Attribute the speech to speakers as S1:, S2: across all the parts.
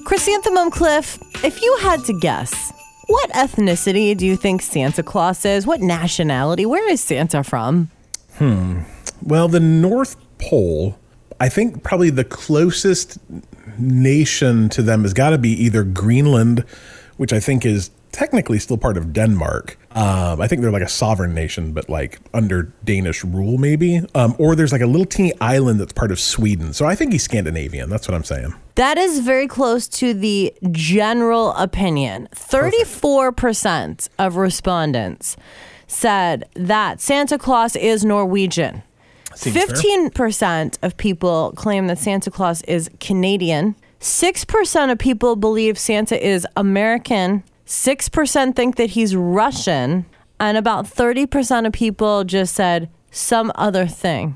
S1: Chrysanthemum Cliff, if you had to guess, what ethnicity do you think Santa Claus is? What nationality? Where is Santa from?
S2: Well, the North Pole, I think probably the closest nation to them has got to be either Greenland, which I think is technically still part of Denmark. I think they're like a sovereign nation, but like under Danish rule maybe. Or there's like a little teeny island that's part of Sweden. So I think he's Scandinavian. That's what I'm saying.
S1: That is very close to the general opinion. 34% of respondents said that Santa Claus is Norwegian. 15% of people claim that Santa Claus is Canadian. 6% of people believe Santa is American. 6% think that he's Russian. And about 30% of people just said some other thing.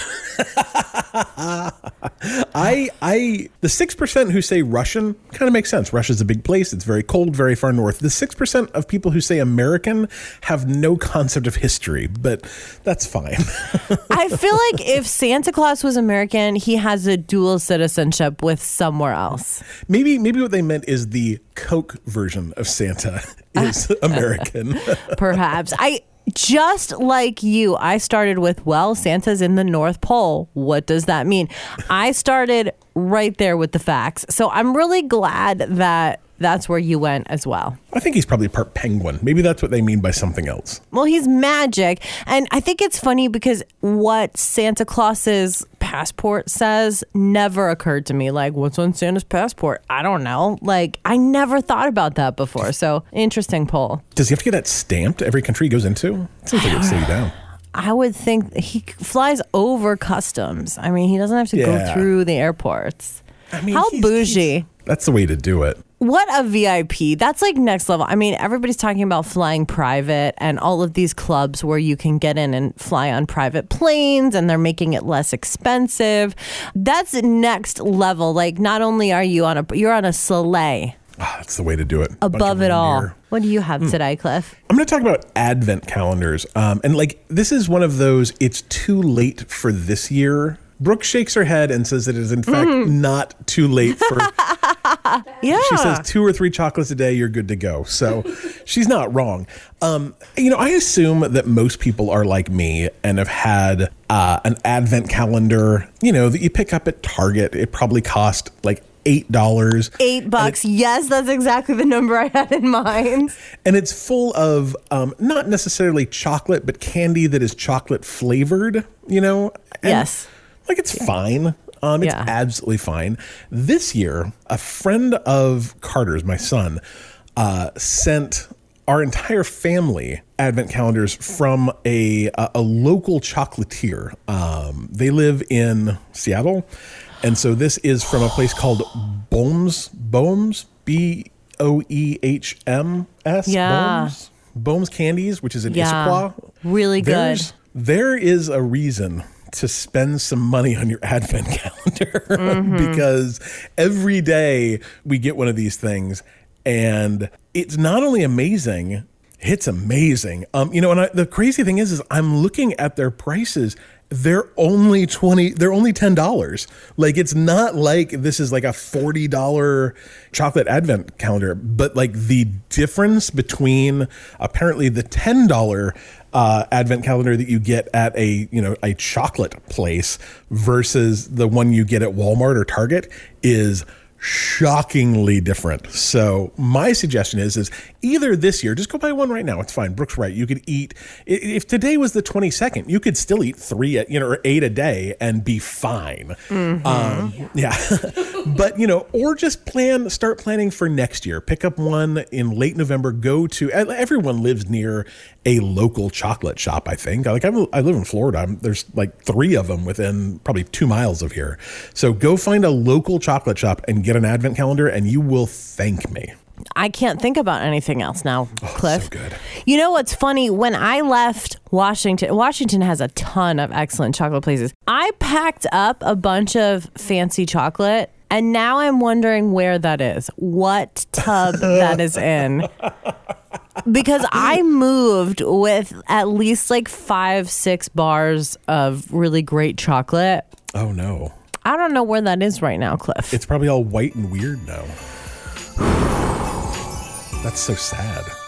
S2: The 6% who say Russian kind of makes sense. Russia's a big place. It's very cold, very far north. The 6% of people who say American have no concept of history, but that's fine.
S1: I feel like if Santa Claus was American, he has a dual citizenship with somewhere else.
S2: Maybe what they meant is the Coke version of Santa is American.
S1: Perhaps. Just like you, I started with, well, Santa's in the North Pole. What does that mean? I started right there with the facts. So I'm really glad that that's where you went as well.
S2: I think he's probably part penguin. Maybe that's what they mean by something else.
S1: Well, he's magic. And I think it's funny because what Santa Claus's passport says never occurred to me. Like, what's on Santa's passport? I don't know. Like, I never thought about that before. So, interesting poll.
S2: Does he have to get that stamped every country he goes into? It seems like it would slow you down.
S1: I would think he flies over customs. I mean, he doesn't have to go through the airports.
S2: I mean,
S1: how bougie.
S2: That's the way to do it.
S1: What a VIP. That's like next level. I mean, everybody's talking about flying private and all of these clubs where you can get in and fly on private planes and they're making it less expensive. That's next level. Like, not only are you you're on a sleigh.
S2: That's the way to do it.
S1: Above it all. What do you have today, Cliff?
S2: I'm going to talk about advent calendars. And like, this is one of those, it's too late for this year. Brooke shakes her head and says that it is in fact not too late for...
S1: Yeah.
S2: She says 2 or 3 chocolates a day, you're good to go. So she's not wrong. I assume that most people are like me and have had an advent calendar, that you pick up at Target. It probably cost like $8.
S1: $8. Yes, that's exactly the number I had in mind.
S2: And it's full of not necessarily chocolate, but candy that is chocolate flavored, And,
S1: yes.
S2: Like, it's fine. It's absolutely fine. This year, a friend of Carter's, my son, sent our entire family advent calendars from a local chocolatier. They live in Seattle. And so this is from a place called Boehm's, Boehms.
S1: Yeah.
S2: Boehm's Candies, which is in Issaquah.
S1: Really good.
S2: There is a reason to spend some money on your advent calendar because every day we get one of these things and it's not only amazing, it's amazing. And the crazy thing is I'm looking at their prices. They're only $10. Like, it's not like this is like a $40 chocolate advent calendar, but like the difference between apparently the $10 advent calendar that you get at a chocolate place versus the one you get at Walmart or Target is shockingly different. So my suggestion is either this year, just go buy one right now. It's fine. Brooke's right. You could eat, if today was the 22nd, you could still eat 3, or 8 a day and be fine. But, or just start planning for next year. Pick up one in late November. Everyone lives near a local chocolate shop, I think. I live in Florida. There's like 3 of them within probably 2 miles of here. So go find a local chocolate shop and get an advent calendar and you will thank me.
S1: I can't think about anything else now, Cliff.
S2: So good.
S1: You know what's funny? When I left Washington has a ton of excellent chocolate places. I packed up a bunch of fancy chocolate and now I'm wondering where that is. What tub that is in. Because I moved with at least like 5-6 bars of really great chocolate.
S2: Oh no.
S1: I don't know where that is right now, Cliff.
S2: It's probably all white and weird now. That's so sad.